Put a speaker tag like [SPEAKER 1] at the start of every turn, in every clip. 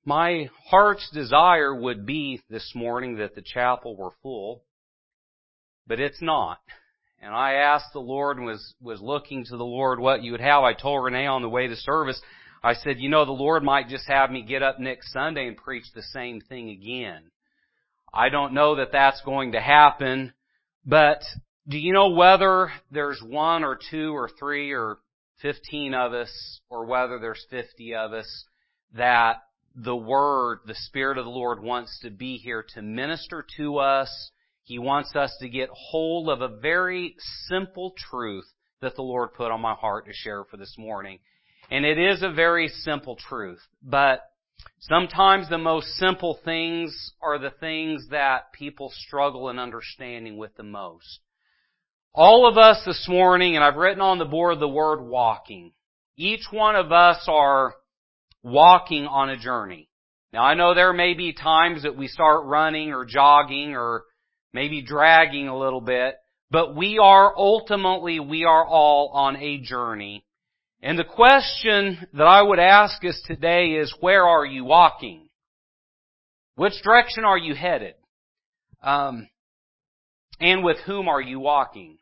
[SPEAKER 1] My heart's desire would be this morning that the chapel were full, but it's not. And I asked the Lord and was looking to the Lord what you would have. I told Renee on the way to service, I said, the Lord might just have me get up next Sunday and preach the same thing again. I don't know that that's going to happen, but do you know whether there's 1 or 2 or 3 or 15 of us, or whether there's 50 of us, that the Word, the Spirit of the Lord wants to be here to minister to us? He wants us to get hold of a very simple truth that the Lord put on my heart to share for this morning. And it is a very simple truth, but sometimes the most simple things are the things that people struggle in understanding with the most. All of us this morning, and I've written on the board the word walking. Each one of us are walking on a journey. Now I know there may be times that we start running or jogging or maybe dragging a little bit, but we are all on a journey. And the question that I would ask us today is, where are you walking? Which direction are you headed? And with whom are you walking?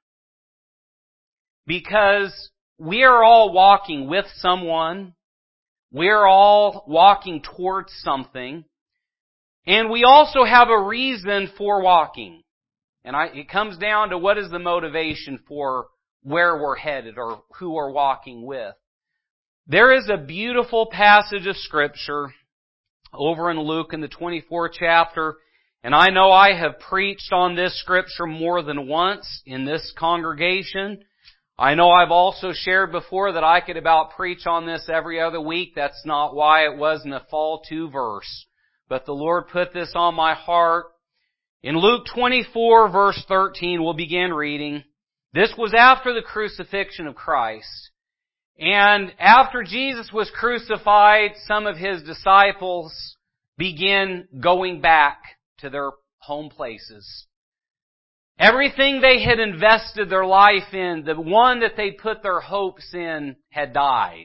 [SPEAKER 1] Because we are all walking with someone. We're all walking towards something. And we also have a reason for walking. And it comes down to what is the motivation for where we're headed or who we're walking with. There is a beautiful passage of Scripture over in Luke in the 24th chapter. And I know I have preached on this Scripture more than once in this congregation. I know I've also shared before that I could about preach on this every other week. That's not why it wasn't a fall 2 verse. But the Lord put this on my heart. In Luke 24 verse 13, we'll begin reading. This was after the crucifixion of Christ. And after Jesus was crucified, some of His disciples began going back to their home places. Everything they had invested their life in, the one that they put their hopes in, had died.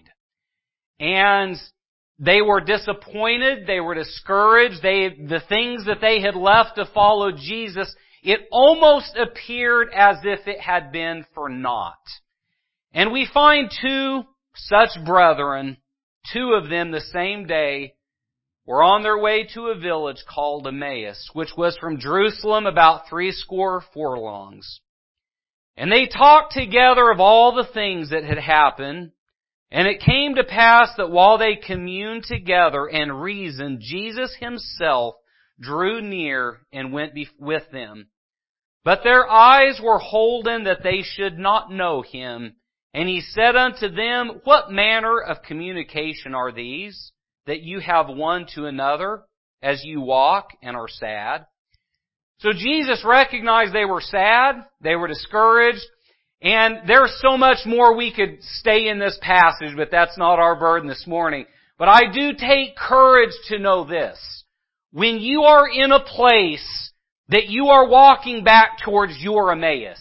[SPEAKER 1] And they were disappointed, they were discouraged, the things that they had left to follow Jesus, it almost appeared as if it had been for naught. And we find 2 such brethren, 2 of them the same day, were on their way to a village called Emmaus, which was from Jerusalem about 80 furlongs. And they talked together of all the things that had happened. And it came to pass that while they communed together and reasoned, Jesus Himself drew near and went with them. But their eyes were holden that they should not know Him. And He said unto them, What manner of communication are these, that you have one to another as you walk and are sad? So Jesus recognized they were sad, they were discouraged, and there's so much more we could stay in this passage, but that's not our burden this morning. But I do take courage to know this. When you are in a place that you are walking back towards your Emmaus,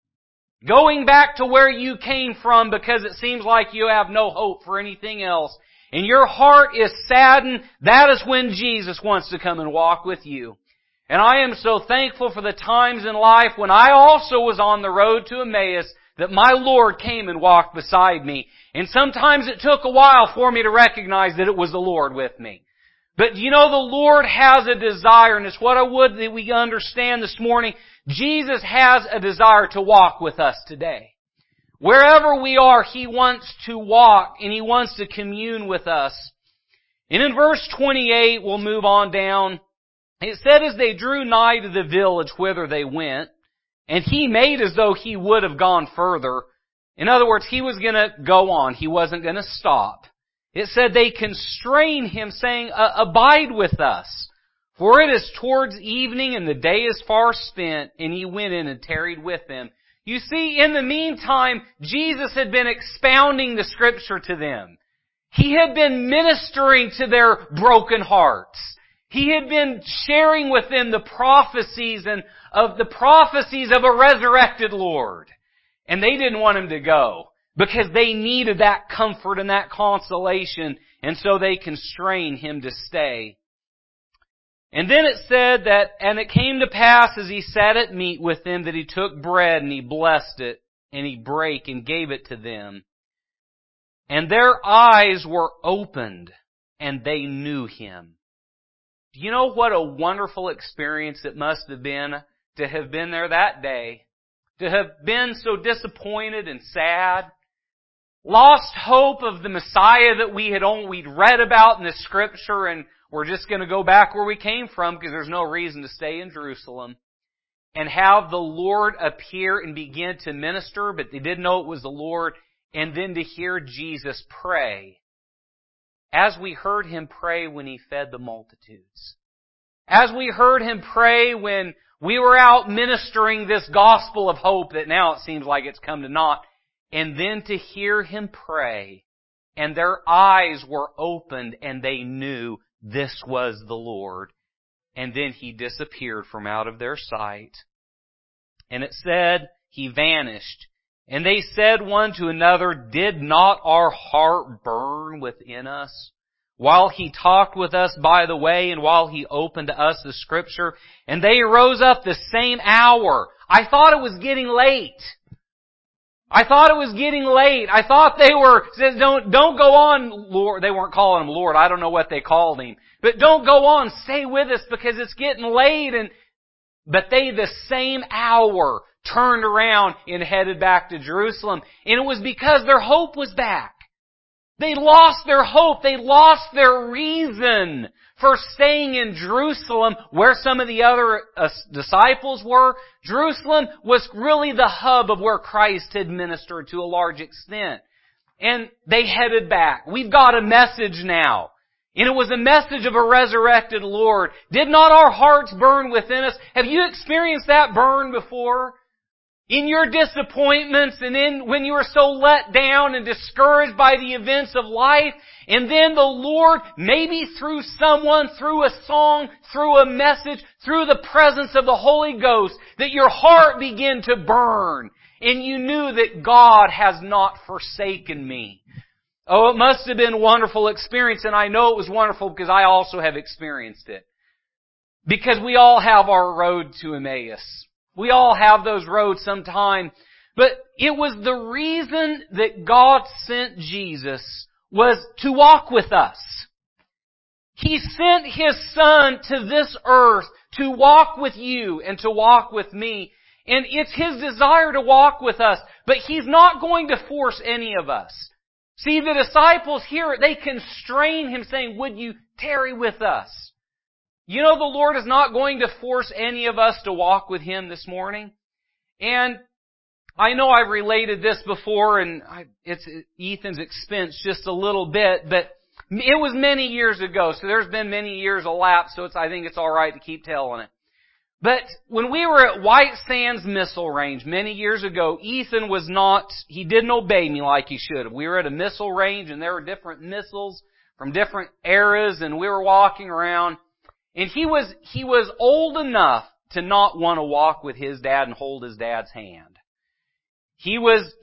[SPEAKER 1] going back to where you came from because it seems like you have no hope for anything else, and your heart is saddened, that is when Jesus wants to come and walk with you. And I am so thankful for the times in life when I also was on the road to Emmaus that my Lord came and walked beside me. And sometimes it took a while for me to recognize that it was the Lord with me. But the Lord has a desire, and it's what I would that we understand this morning. Jesus has a desire to walk with us today. Wherever we are, He wants to walk and He wants to commune with us. And in verse 28, we'll move on down. It said, as they drew nigh to the village whither they went, and He made as though He would have gone further. In other words, He was going to go on. He wasn't going to stop. It said they constrained Him, saying, Abide with us, for it is towards evening, and the day is far spent. And He went in and tarried with them. You see, in the meantime, Jesus had been expounding the Scripture to them. He had been ministering to their broken hearts. He had been sharing with them the prophecies of a resurrected Lord. And they didn't want Him to go because they needed that comfort and that consolation And so they constrained Him to stay. And then it said that, and it came to pass as He sat at meat with them, that He took bread and He blessed it, and He brake and gave it to them. And their eyes were opened, and they knew Him. Do you know what a wonderful experience it must have been to have been there that day? To have been so disappointed and sad, lost hope of the Messiah that we'd read about in the Scripture, and we're just going to go back where we came from because there's no reason to stay in Jerusalem, and have the Lord appear and begin to minister, but they didn't know it was the Lord, and then to hear Jesus pray, as we heard Him pray when He fed the multitudes, as we heard Him pray when we were out ministering this gospel of hope that now it seems like it's come to naught, and then to hear Him pray, and their eyes were opened and they knew this was the Lord. And then He disappeared from out of their sight. And it said, He vanished. And they said one to another, did not our heart burn within us while He talked with us by the way, and while He opened to us the Scripture? And they rose up the same hour. I thought it was getting late. I thought they were, says, don't go on, Lord. They weren't calling Him Lord. I don't know what they called Him. But don't go on. Stay with us because it's getting late. But they the same hour turned around and headed back to Jerusalem. And it was because their hope was back. They lost their hope. They lost their reason for staying in Jerusalem where some of the other disciples were. Jerusalem was really the hub of where Christ had ministered to a large extent. And they headed back. We've got a message now. And it was a message of a resurrected Lord. Did not our hearts burn within us? Have you experienced that burn before? In your disappointments and when you were so let down and discouraged by the events of life, and then the Lord, maybe through someone, through a song, through a message, through the presence of the Holy Ghost, that your heart began to burn, and you knew that God has not forsaken me. Oh, it must have been a wonderful experience, and I know it was wonderful because I also have experienced it. Because we all have our road to Emmaus. We all have those roads sometime. But it was the reason that God sent Jesus was to walk with us. He sent His Son to this earth to walk with you and to walk with me. And it's His desire to walk with us. But He's not going to force any of us. See, the disciples here, they constrain Him saying, would you tarry with us? You know, the Lord is not going to force any of us to walk with Him this morning. And I know I've related this before, and it's at Ethan's expense just a little bit, but it was many years ago, so there's been many years elapsed, so I think it's alright to keep telling it. But when we were at White Sands Missile Range many years ago, Ethan he didn't obey me like he should have. We were at a missile range, and there were different missiles from different eras, and we were walking around. And he was old enough to not want to walk with his dad and hold his dad's hand. He was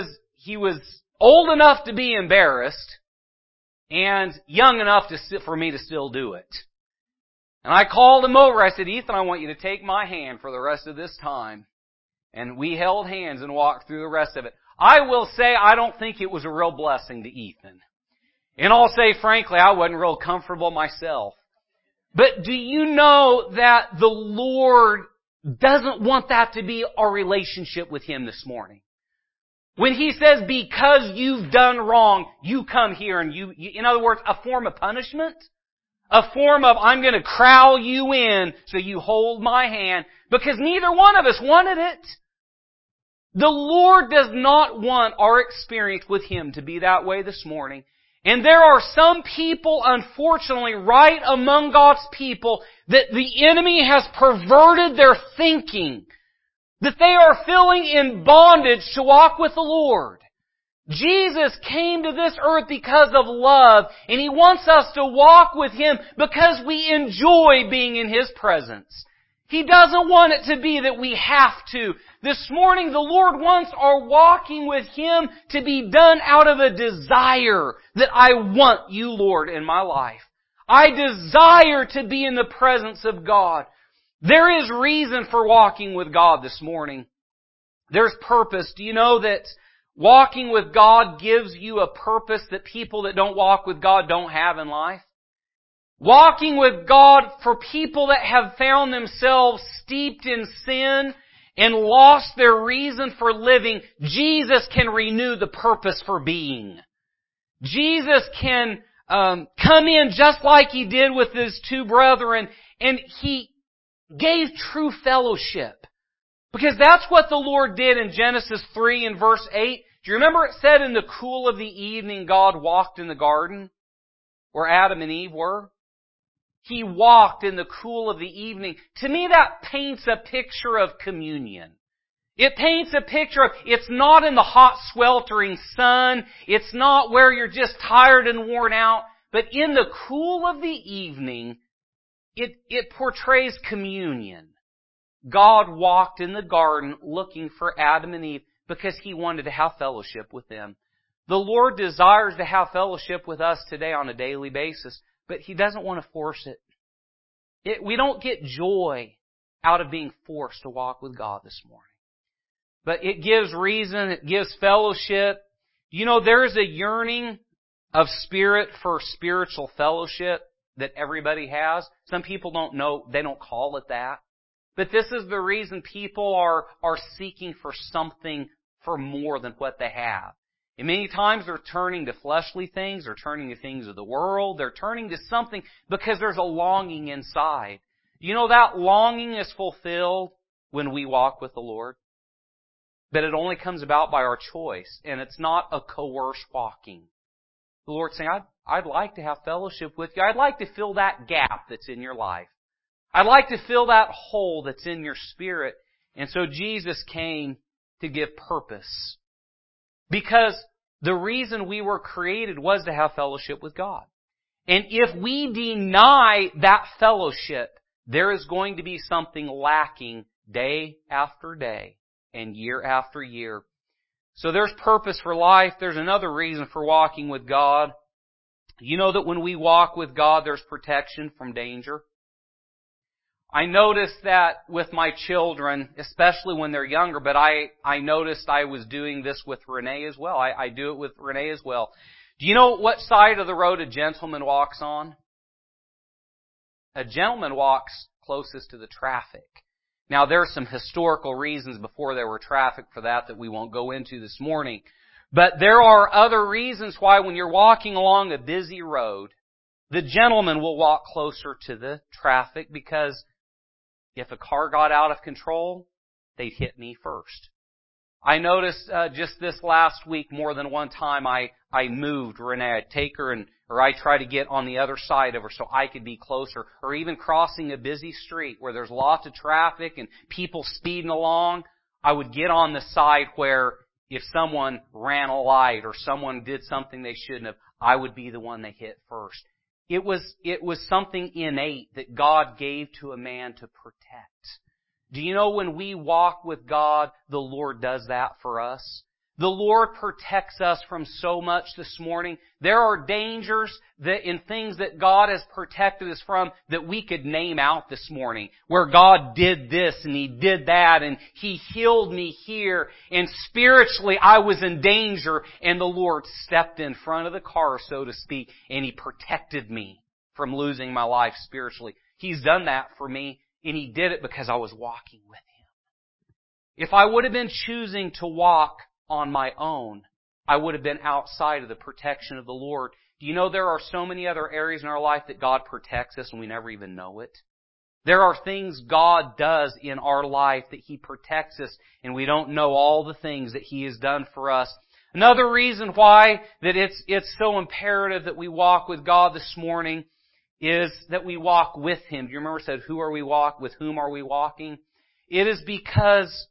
[SPEAKER 1] old enough to be embarrassed and young enough for me to still do it. And I called him over. I said, Ethan, I want you to take my hand for the rest of this time. And we held hands and walked through the rest of it. I will say I don't think it was a real blessing to Ethan. And I'll say frankly, I wasn't real comfortable myself. But do you know that the Lord doesn't want that to be our relationship with Him this morning? When He says, because you've done wrong, you come here and in other words, a form of punishment, a form of, I'm going to crowd you in so you hold my hand, because neither one of us wanted it. The Lord does not want our experience with Him to be that way this morning. And there are some people, unfortunately, right among God's people, that the enemy has perverted their thinking, that they are feeling in bondage to walk with the Lord. Jesus came to this earth because of love, and He wants us to walk with Him because we enjoy being in His presence. He doesn't want it to be that we have to. This morning, the Lord wants our walking with Him to be done out of a desire that I want You, Lord, in my life. I desire to be in the presence of God. There is reason for walking with God this morning. There's purpose. Do you know that walking with God gives you a purpose that people that don't walk with God don't have in life? Walking with God, for people that have found themselves steeped in sin and lost their reason for living, Jesus can renew the purpose for being. Jesus can come in just like He did with His two brethren, and He gave true fellowship. Because that's what the Lord did in Genesis 3 and verse 8. Do you remember it said in the cool of the evening God walked in the garden where Adam and Eve were? He walked in the cool of the evening. To me, that paints a picture of communion. It paints a picture of, it's not in the hot sweltering sun. It's not where you're just tired and worn out. But in the cool of the evening, it portrays communion. God walked in the garden looking for Adam and Eve because He wanted to have fellowship with them. The Lord desires to have fellowship with us today on a daily basis. But He doesn't want to force it. We don't get joy out of being forced to walk with God this morning. But it gives reason, it gives fellowship. You know, there's a yearning of spirit for spiritual fellowship that everybody has. Some people don't know, they don't call it that. But this is the reason people are seeking for something for more than what they have. And many times they're turning to fleshly things, they're turning to things of the world, they're turning to something because there's a longing inside. You know, that longing is fulfilled when we walk with the Lord. But it only comes about by our choice, and it's not a coerced walking. The Lord's saying, I'd like to have fellowship with you. I'd like to fill that gap that's in your life. I'd like to fill that hole that's in your spirit. And so Jesus came to give purpose. Because the reason we were created was to have fellowship with God. And if we deny that fellowship, there is going to be something lacking day after day and year after year. So there's purpose for life. There's another reason for walking with God. You know that when we walk with God, there's protection from danger. I noticed that with my children, especially when they're younger, but I noticed I was doing this with Renee as well. I do it with Renee as well. Do you know what side of the road a gentleman walks on? A gentleman walks closest to the traffic. Now, there are some historical reasons before there were traffic for that we won't go into this morning. But there are other reasons why when you're walking along a busy road, the gentleman will walk closer to the traffic because if a car got out of control, they'd hit me first. I noticed just this last week more than one time I moved Renee. I'd take her or I try to get on the other side of her so I could be closer. Or even crossing a busy street where there's lots of traffic and people speeding along, I would get on the side where if someone ran a light or someone did something they shouldn't have, I would be the one they hit first. It was something innate that God gave to a man to protect. Do you know when we walk with God, the Lord does that for us? The Lord protects us from so much this morning. There are dangers that in things that God has protected us from that we could name out this morning. Where God did this and He did that and He healed me here. And spiritually I was in danger and the Lord stepped in front of the car, so to speak, and He protected me from losing my life spiritually. He's done that for me, and He did it because I was walking with Him. If I would have been choosing to walk on my own, I would have been outside of the protection of the Lord. Do you know there are so many other areas in our life that God protects us and we never even know it? There are things God does in our life that He protects us and we don't know all the things that He has done for us. Another reason why that it's so imperative that we walk with God this morning is that we walk with Him. Do you remember it said, who are we walk? With whom are we walking? It is because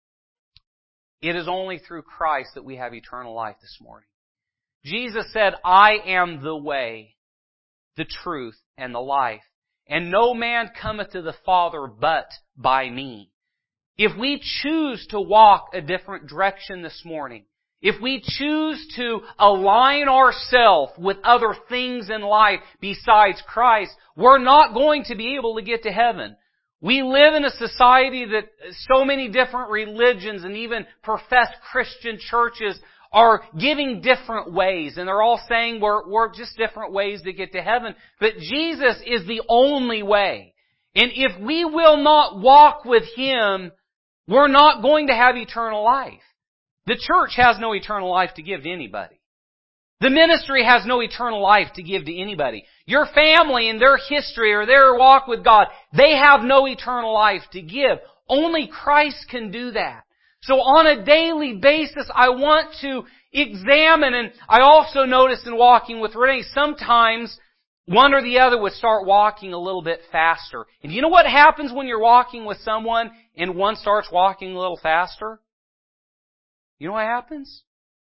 [SPEAKER 1] it is only through Christ that we have eternal life this morning. Jesus said, I am the way, the truth, and the life. and no man cometh to the Father but by me. If we choose to walk a different direction this morning, if we choose to align ourselves with other things in life besides Christ, we're not going to be able to get to heaven. We live in a society that so many different religions and even professed Christian churches are giving different ways, and they're all saying we're just different ways to get to heaven. But Jesus is the only way. And if we will not walk with Him, we're not going to have eternal life. The church has no eternal life to give to anybody. The ministry has no eternal life to give to anybody. Your family and their history or their walk with God, they have no eternal life to give. Only Christ can do that. So on a daily basis, I want to examine, and I also notice in walking with Renee, sometimes one or the other would start walking a little bit faster. And you know what happens when you're walking with someone and one starts walking a little faster? You know what happens?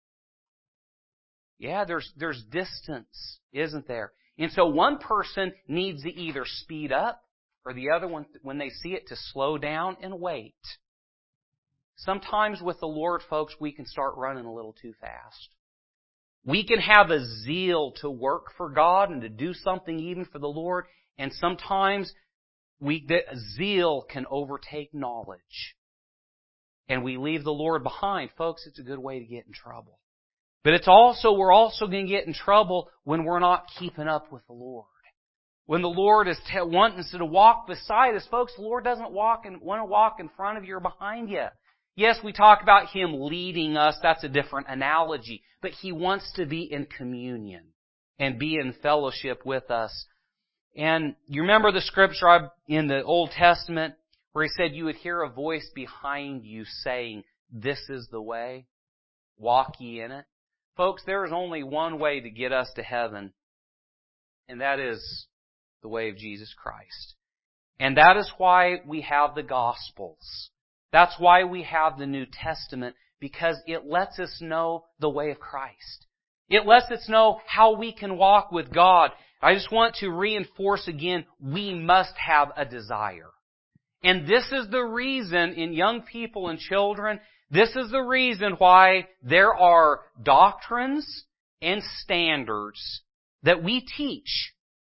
[SPEAKER 1] Yeah, there's distance, isn't there? And so one person needs to either speed up or the other one, when they see it, to slow down and wait. Sometimes with the Lord, folks, we can start running a little too fast. We can have a zeal to work for God and to do something even for the Lord, and sometimes zeal can overtake knowledge. And we leave the Lord behind. Folks, it's a good way to get in trouble. But we're also going to get in trouble when we're not keeping up with the Lord. When the Lord is wanting us to walk beside us, folks, the Lord doesn't want to walk in front of you or behind you. Yes, we talk about Him leading us. That's a different analogy. But He wants to be in communion and be in fellowship with us. And you remember the scripture in the Old Testament where He said you would hear a voice behind you saying, "This is the way, walk ye in it." Folks, there is only one way to get us to heaven, and that is the way of Jesus Christ. And that is why we have the Gospels. That's why we have the New Testament, because it lets us know the way of Christ. It lets us know how we can walk with God. I just want to reinforce again, we must have a desire. And this is the reason in young people and children, this is the reason why there are doctrines and standards that we teach.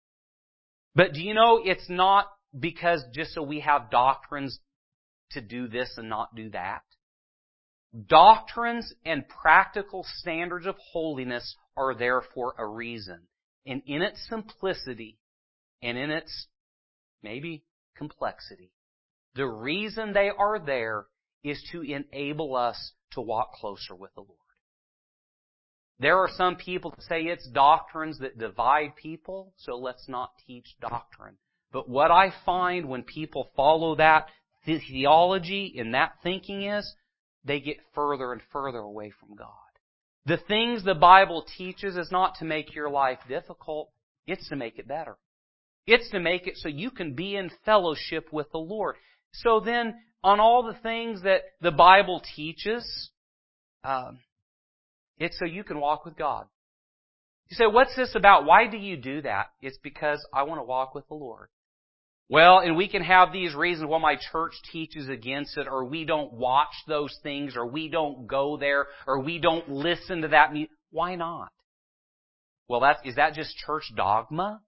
[SPEAKER 1] But do you know, it's not because just so we have doctrines to do this and not do that. Doctrines and practical standards of holiness are there for a reason. And in its simplicity and in its maybe complexity, the reason they are there is to enable us to walk closer with the Lord. There are some people that say it's doctrines that divide people, so let's not teach doctrine. But what I find when people follow that theology and that thinking is, they get further and further away from God. The things the Bible teaches is not to make your life difficult, it's to make it better. It's to make it so you can be in fellowship with the Lord. So then, on all the things that the Bible teaches, it's so you can walk with God. You say, what's this about? Why do you do that? It's because I want to walk with the Lord. Well, and we can have these reasons why my church teaches against it, or we don't watch those things, or we don't go there, or we don't listen to that music. Why not? Well, is that just church dogma?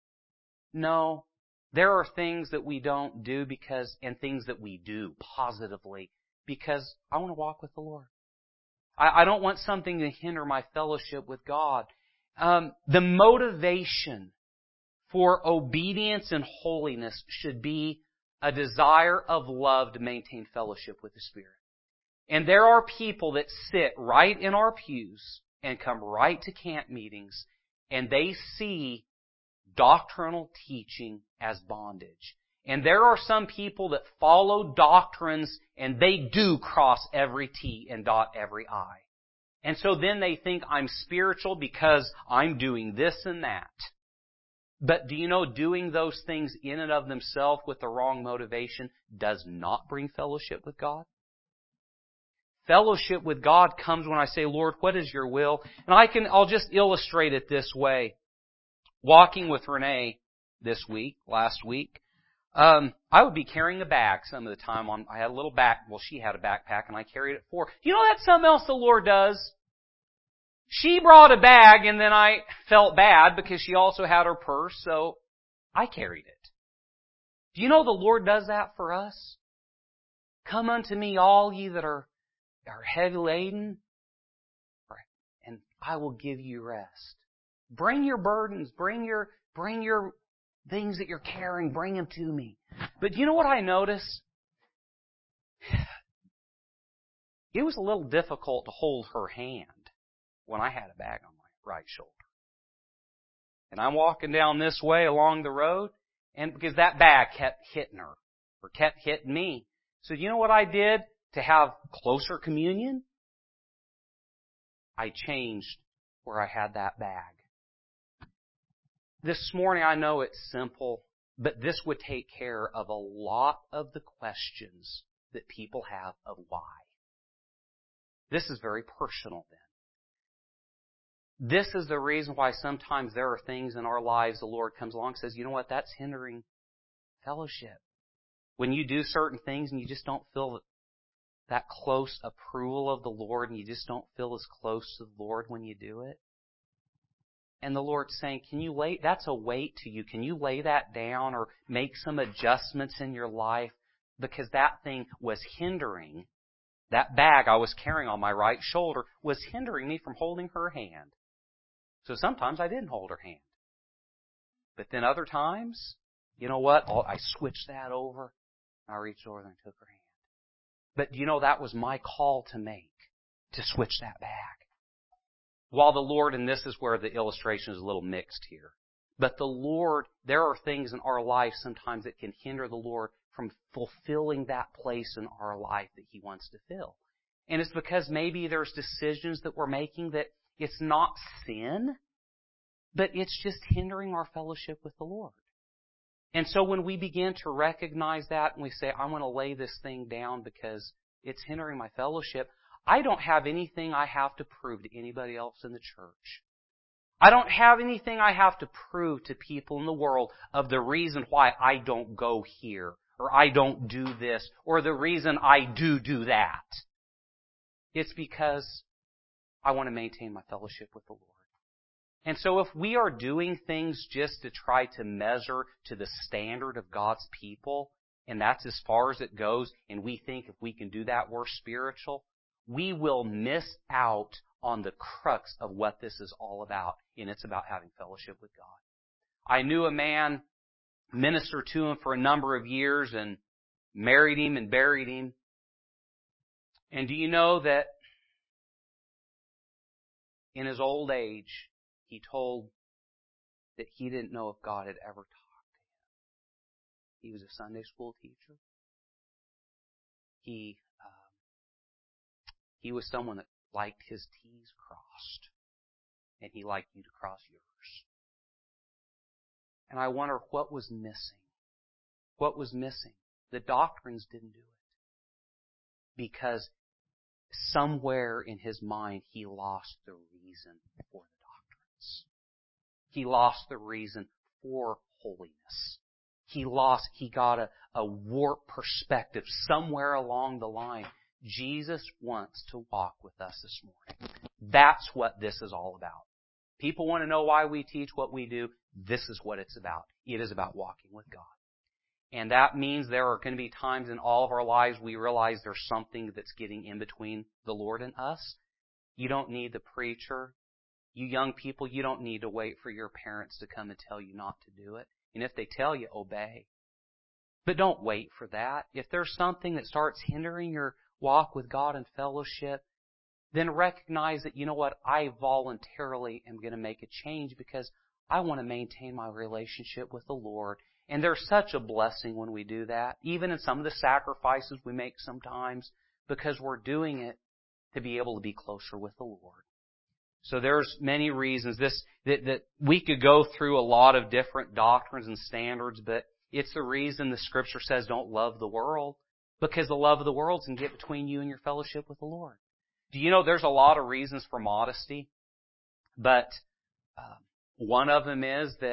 [SPEAKER 1] No. There are things that we don't do and things that we do positively because I want to walk with the Lord. I don't want something to hinder my fellowship with God. The motivation for obedience and holiness should be a desire of love to maintain fellowship with the Spirit. And there are people that sit right in our pews and come right to camp meetings, and they see doctrinal teaching as bondage. And there are some people that follow doctrines and they do cross every T and dot every I. And so then they think I'm spiritual because I'm doing this and that. But do you know, doing those things in and of themselves with the wrong motivation does not bring fellowship with God? Fellowship with God comes when I say, Lord, what is your will? And I'll just illustrate it this way. Walking with Renee, last week, I would be carrying a bag some of the time. I had a little she had a backpack and I carried it for her. You know that's something else the Lord does? She brought a bag and then I felt bad because she also had her purse, so I carried it. Do you know the Lord does that for us? Come unto me all ye that are heavy laden, and I will give you rest. Bring your burdens, bring your things that you're carrying, bring them to me. But do you know what I noticed? It was a little difficult to hold her hand when I had a bag on my right shoulder. And I'm walking down this way along the road, and because that bag kept hitting her, or kept hitting me. So you know what I did to have closer communion? I changed where I had that bag. This morning, I know it's simple, but this would take care of a lot of the questions that people have of why. This is very personal then. This is the reason why sometimes there are things in our lives the Lord comes along and says, you know what, that's hindering fellowship. When you do certain things and you just don't feel that close approval of the Lord and you just don't feel as close to the Lord when you do it. And the Lord's saying, that's a weight to you. Can you lay that down or make some adjustments in your life? Because that thing was hindering, that bag I was carrying on my right shoulder was hindering me from holding her hand. So sometimes I didn't hold her hand. But then other times, you know what? I switched that over. I reached over and took her hand. But you know, that was my call to make, to switch that bag. While the Lord, and this is where the illustration is a little mixed here, but the Lord, there are things in our life sometimes that can hinder the Lord from fulfilling that place in our life that He wants to fill. And it's because maybe there's decisions that we're making that it's not sin, but it's just hindering our fellowship with the Lord. And so when we begin to recognize that and we say, I want to lay this thing down because it's hindering my fellowship, I don't have anything I have to prove to anybody else in the church. I don't have anything I have to prove to people in the world of the reason why I don't go here, or I don't do this, or the reason I do that. It's because I want to maintain my fellowship with the Lord. And so if we are doing things just to try to measure to the standard of God's people, and that's as far as it goes, and we think if we can do that, we're spiritual, we will miss out on the crux of what this is all about, and it's about having fellowship with God. I knew a man, ministered to him for a number of years, and married him and buried him. And do you know that in his old age, he told that he didn't know if God had ever talked to him. He was a Sunday school teacher. He was someone that liked his T's crossed, and he liked you to cross yours. And I wonder what was missing. What was missing? The doctrines didn't do it. Because somewhere in his mind he lost the reason for the doctrines. He lost the reason for holiness. He got a warped perspective somewhere along the line. Jesus wants to walk with us this morning. That's what this is all about. People want to know why we teach what we do. This is what it's about. It is about walking with God. And that means there are going to be times in all of our lives we realize there's something that's getting in between the Lord and us. You don't need the preacher. You young people, you don't need to wait for your parents to come and tell you not to do it. And if they tell you, obey. But don't wait for that. If there's something that starts hindering your walk with God and fellowship, then recognize that, you know what, I voluntarily am going to make a change because I want to maintain my relationship with the Lord. And there's such a blessing when we do that, even in some of the sacrifices we make sometimes, because we're doing it to be able to be closer with the Lord. So there's many reasons that we could go through a lot of different doctrines and standards, but it's the reason the Scripture says don't love the world, because the love of the world can get between you and your fellowship with the Lord. Do you know there's a lot of reasons for modesty? But one of them is that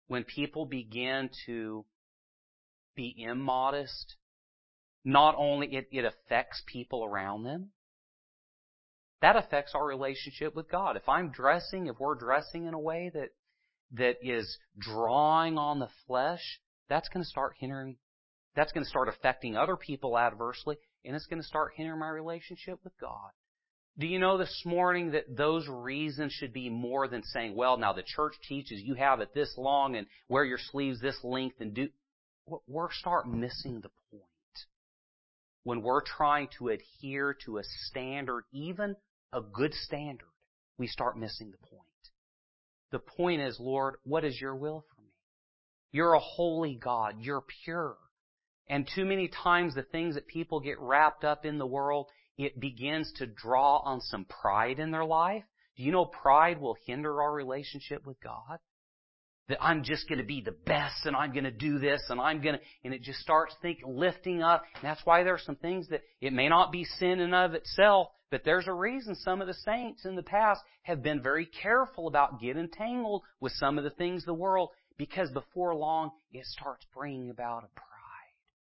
[SPEAKER 1] when people begin to be immodest, not only it affects people around them, that affects our relationship with God. If we're dressing in a way that is drawing on the flesh, that's going to start affecting other people adversely, and it's going to start hindering my relationship with God. Do you know this morning that those reasons should be more than saying, well, now the church teaches you have it this long and wear your sleeves this length and do... We're start missing the point. When we're trying to adhere to a standard, even a good standard, we start missing the point. The point is, Lord, what is your will for me? You're a holy God. You're pure. And too many times the things that people get wrapped up in the world, it begins to draw on some pride in their life. Do you know pride will hinder our relationship with God? That I'm just going to be the best and I'm going to do this and it just starts lifting up. And that's why there are some things that it may not be sin in of itself, but there's a reason some of the saints in the past have been very careful about getting entangled with some of the things of the world, because before long it starts bringing about a pride.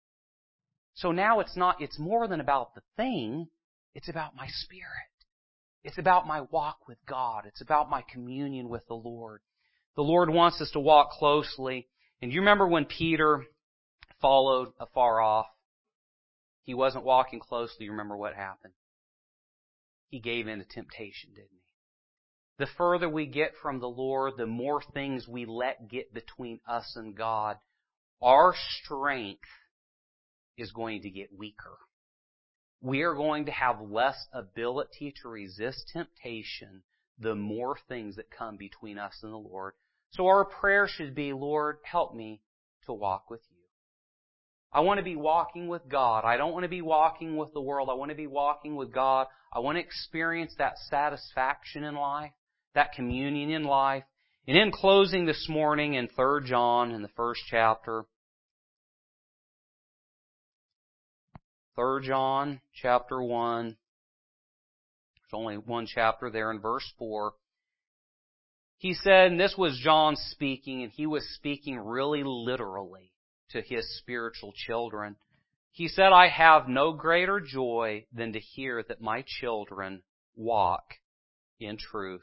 [SPEAKER 1] So now it's more than about the thing, it's about my spirit. It's about my walk with God. It's about my communion with the Lord. The Lord wants us to walk closely. And you remember when Peter followed afar off? He wasn't walking closely. You remember what happened? He gave in to temptation, didn't he? The further we get from the Lord, the more things we let get between us and God. Our strength is going to get weaker. We are going to have less ability to resist temptation the more things that come between us and the Lord. So our prayer should be, Lord, help me to walk with you. I want to be walking with God. I don't want to be walking with the world. I want to be walking with God. I want to experience that satisfaction in life, that communion in life. And in closing this morning in 3 John, in the first chapter, 3 John chapter 1, there's only one chapter there in verse 4. He said, and this was John speaking, and he was speaking really literally to his spiritual children. He said, I have no greater joy than to hear that my children walk in truth.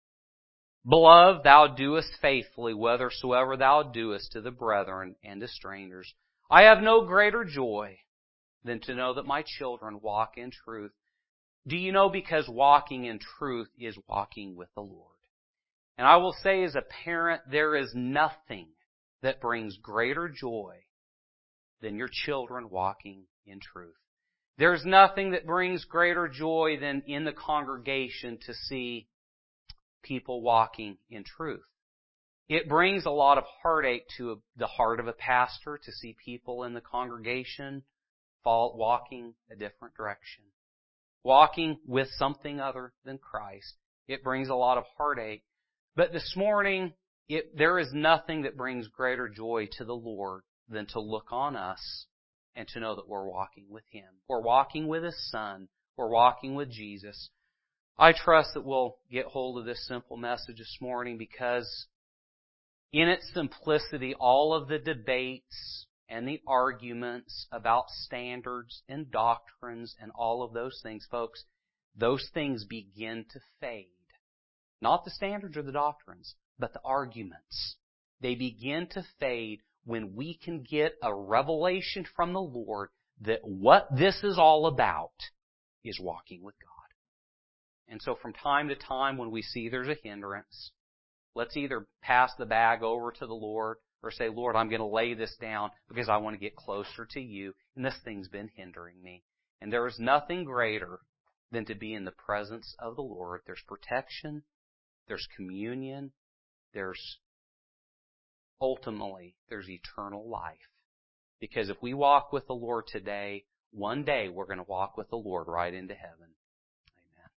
[SPEAKER 1] Beloved, thou doest faithfully whithersoever thou doest to the brethren and to strangers. I have no greater joy than to know that my children walk in truth. Do you know, because walking in truth is walking with the Lord. And I will say as a parent, there is nothing that brings greater joy than your children walking in truth. There's nothing that brings greater joy than in the congregation to see people walking in truth. It brings a lot of heartache to the heart of a pastor to see people in the congregation walking a different direction, walking with something other than Christ. It brings a lot of heartache. But this morning, there is nothing that brings greater joy to the Lord than to look on us and to know that we're walking with Him. We're walking with His Son. We're walking with Jesus. I trust that we'll get hold of this simple message this morning, because in its simplicity, all of the debates and the arguments about standards and doctrines and all of those things, folks, those things begin to fade. Not the standards or the doctrines, but the arguments. They begin to fade when we can get a revelation from the Lord that what this is all about is walking with God. And so from time to time when we see there's a hindrance, let's either pass the bag over to the Lord or say, Lord, I'm going to lay this down because I want to get closer to you, and this thing's been hindering me. And there is nothing greater than to be in the presence of the Lord. There's protection. There's communion. Ultimately, there's eternal life. Because if we walk with the Lord today, one day we're going to walk with the Lord right into heaven.